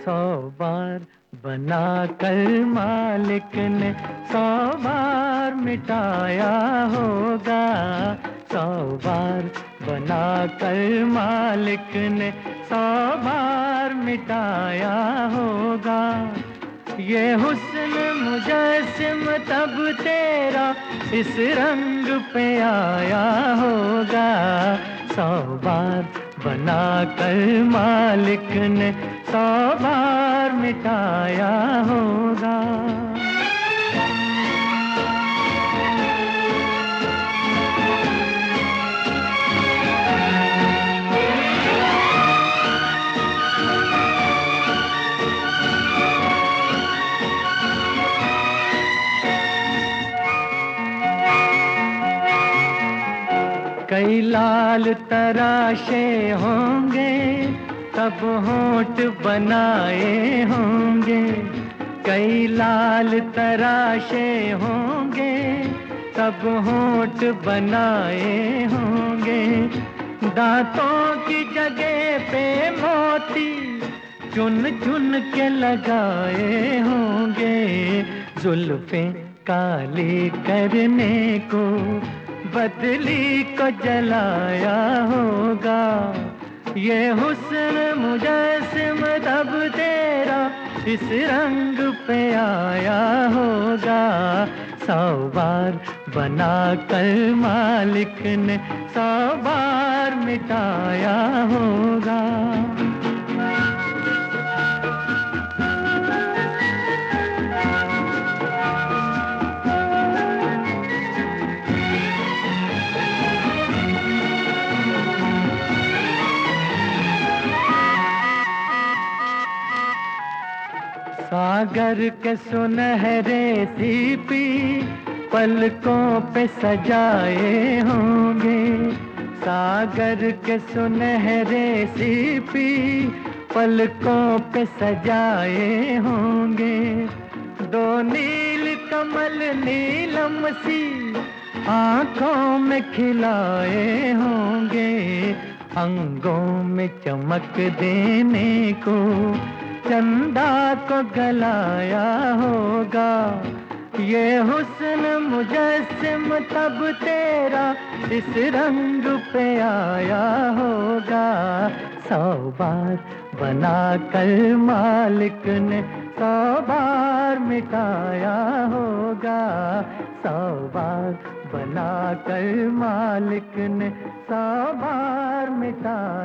सौ बार बना कर मालिक ने 100 बार मिटाया होगा। 100 बार बना कर मालिक ने 100 बार मिटाया होगा। ये हुस्न मुजस्सिम तब तेरा इस रंग पे आया होगा। 100 बार बना कर मालिक ने 100 बार मिटाया होगा। कई लाल तराशे होंगे तब होंठ बनाए होंगे। कई लाल तराशे होंगे तब होंठ बनाए होंगे। दांतों की जगह पे मोती चुन चुन के लगाए होंगे। जुल्फें काली करने को बदली को जलाया होगा। ये हुस्न मुजस्सिम तब तेरा इस रंग पे आया होगा। 100 बार बना कर मालिक ने 100 बार मिटाया होगा। सागर के सुनहरे सीपी पलकों पे सजाए होंगे। सागर के सुनहरे सीपी पलकों पे सजाए होंगे। दो नील कमल नीलम सी आंखों में खिलाए होंगे। अंगों में चमक देने को चंदा को गलाया होगा। ये हुस्न मुजस्सिम तब तेरा इस रंग पे आया होगा। 100 बार बना कर मालिक ने 100 बार मिटाया होगा। 100 बार बना कर मालिक ने 100 बार मिटाया